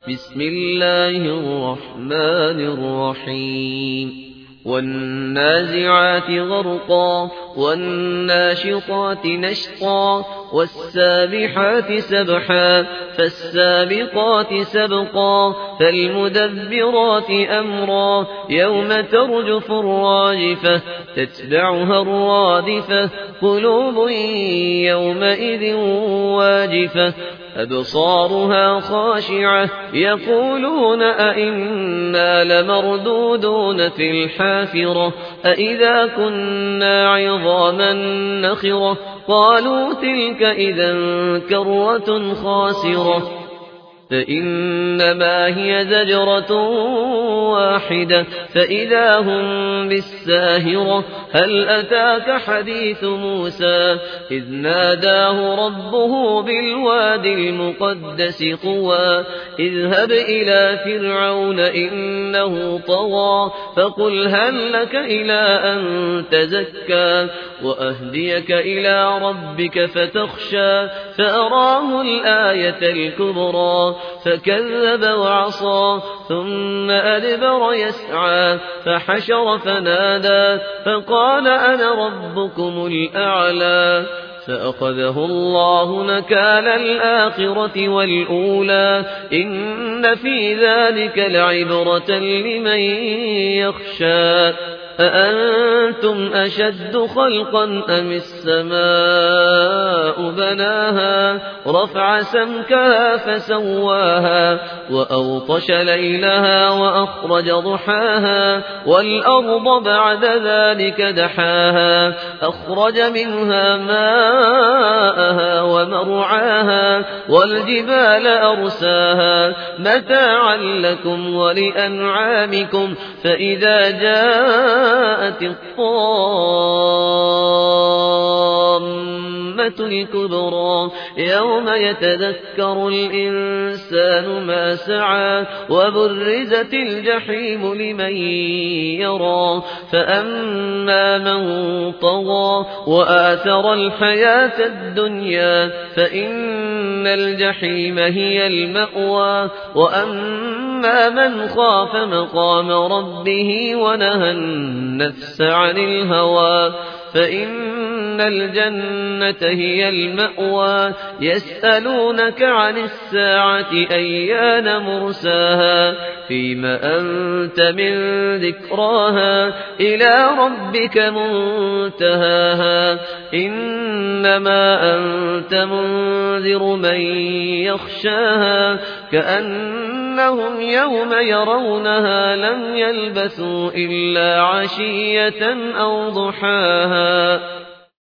بسم الله الرحمن الرحيم والنازعات غرقا والناشطات نشطا والسابحات سبحا فالسابقات سبقا فالمدبرات أمرا يوم ترجف الراجفة تتبعها الرادفة قلوب يومئذ واجفة أبصارها خاشعة يقولون أئنا لمردودون في الحافرة أئذا كنا عظاما نخرة قالوا تلك إذا كرة خاسرة فإنما هي زجرة واحدة فإذا هم بالساهرة هل أتاك حديث موسى إذ ناداه ربه بالواد المقدس طوى اذهب إلى فرعون إنه طغى فقل هل لك إلى أن تزكى وأهديك إلى ربك فتخشى فأراه الآية الكبرى فكذب وعصى ثم أدبر يسعى فحشر فنادى فقال أنا ربكم الأعلى فأخذه الله نكال الآخرة والأولى إن في ذلك لعبرة لمن يخشى أأنتم أشد خلقا أم السماء بناها رفع سمكها فسواها وأغطش ليلها وأخرج ضحاها والأرض بعد ذلك دحاها أخرج منها ماءها ومرعاها والجبال أرساها متاعا لكم ولأنعامكم فإذا جاءت الطامة الكبرى يوم يتذكر الإنسان ما سعى وبرزت الجحيم لمن يرى فأما من طغى وآثر الحياة الدنيا فإن الجحيم هي المأوى وأما من خاف مقام ربه ونهى النفس عن الهوى فإن الجنة هي المأوى يسألونك عن الساعة أيان مرساها فيما أنت من ذكراها إلى ربك منتهاها إنما أنت منذر من يخشاها كأنهم يوم يرونها لم يلبثوا إلا عشية أو ضحاها